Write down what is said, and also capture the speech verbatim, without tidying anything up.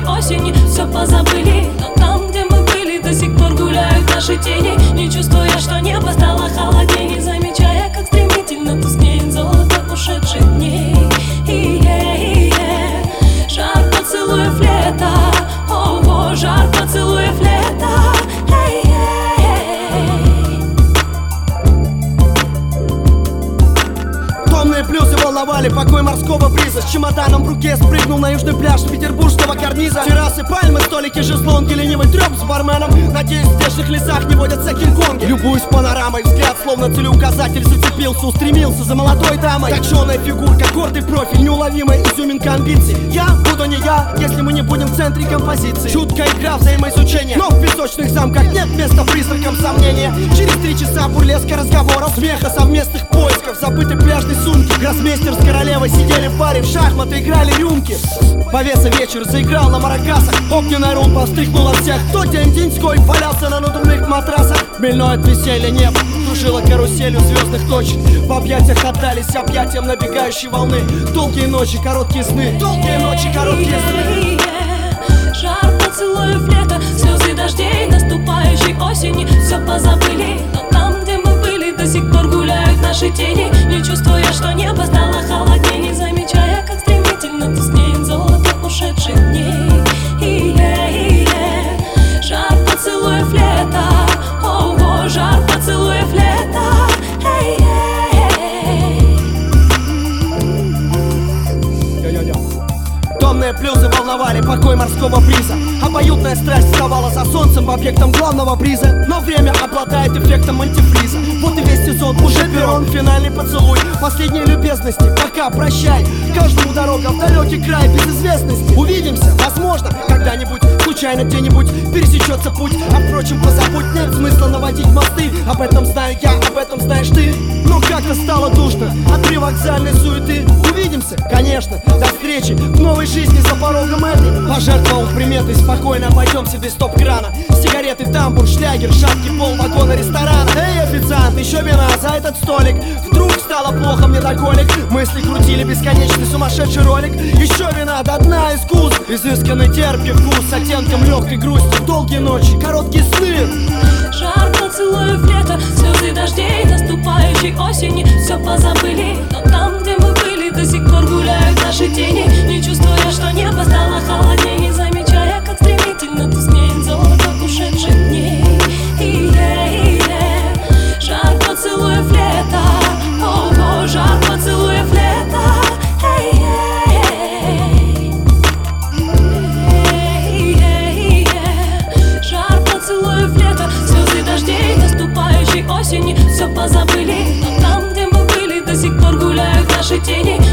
осени все позабыли. Но там, где мы были, до сих пор гуляют наши тени. Не чувствуя, что небо стало холоднее, не замечая, как стремительно тускнеет золото ушедших дней. И-е-и-е. Жар поцелуев лета, ого, жар поцелуев лета. Плюсы волновали покой морского бриза. С чемоданом в руке спрыгнул на южный пляж петербургского карниза. Террасы, пальмы, столики, шезлонги, ленивый трёп с барменом. Надеюсь, в здешних лесах не водятся кинг-конги. Любуюсь панорамой, взгляд словно целеуказатель зацепился, устремился за молодой дамой. Точёная фигурка, гордый профиль, неуловимая изюминка амбиций. Я буду не я, если мы не будем в центре композиции. Чуткая игра взаимоизучения, но в песочных замках нет места призракам сомнения. Через три часа бурлеска разговоров, смеха, совместных поисков, забытой пляжной сумки. Гроссмейстер с королевой сидели в баре, в шахматы играли рюмки. Повеса вечер заиграл на маракасах, огненная румба встряхнула всех. Кто день-деньской валялся на надувных матрасах. Хмельное от веселья небо кружило каруселью звездных точек. В объятиях отдались объятиям набегающей волны. Долгие ночи, короткие сны, долгие ночи, короткие сны. Жар поцелуев лета, слезы дождей наступающей осени все позабыли. Но там, где мы были, до сих пор гуляют наши тени. Не чувствуя, что небо стало холоднее, не замечая, как стремительно тускнеет золото ушедших дней. И-е-и-е. Жар поцелуев лета, ого, жар поцелуев лета. Томные плюсы волновали покой морского бриза. Обоюдная страсть вставала за солнцем объектом главного приза. Но время обладает эффектом антифриза. Вот и весь сезон, уже перрон, финальный поцелуй, последние любезности, пока, прощай. Каждому дорога в далекий край без известности. Увидимся, возможно, когда-нибудь, случайно где-нибудь пересечется путь. А впрочем, позабудь, нет смысла наводить мосты. Об этом знаю я, об этом знаешь ты. Но как-то стало душно от привокзальной суеты. Увидимся, конечно, до встречи в новой жизни за порогом этой. Пожертвовал приметой, спокойно обойдемся без стоп-крана. Сигареты, тамбур, шлягер, шапки, пол вагона ресторана. Эй, официант, еще вина за этот столик. Вдруг стало плохо мне до колик. Мысли крутили бесконечный сумасшедший ролик. Еще вина до дна искус. Изысканный терпкий вкус с оттенком легкой грусти. Долгие ночи, короткие сны. Жар поцелуев лета, слезы дождей наступающей осени все позабыли. Но там, где мы были, до сих пор гуляют наши тени. Не чувствуя, что небо стало холоднее, не замечая, как стремительно тускнеет золото ушедших дней. И-е-и-е. Жар поцелуев лета, ого, жар поцелуев лета. Жар поцелуев лета, слезы дождей наступающей осени все позабыли. Но там, где мы были, до сих пор гуляют наши тени.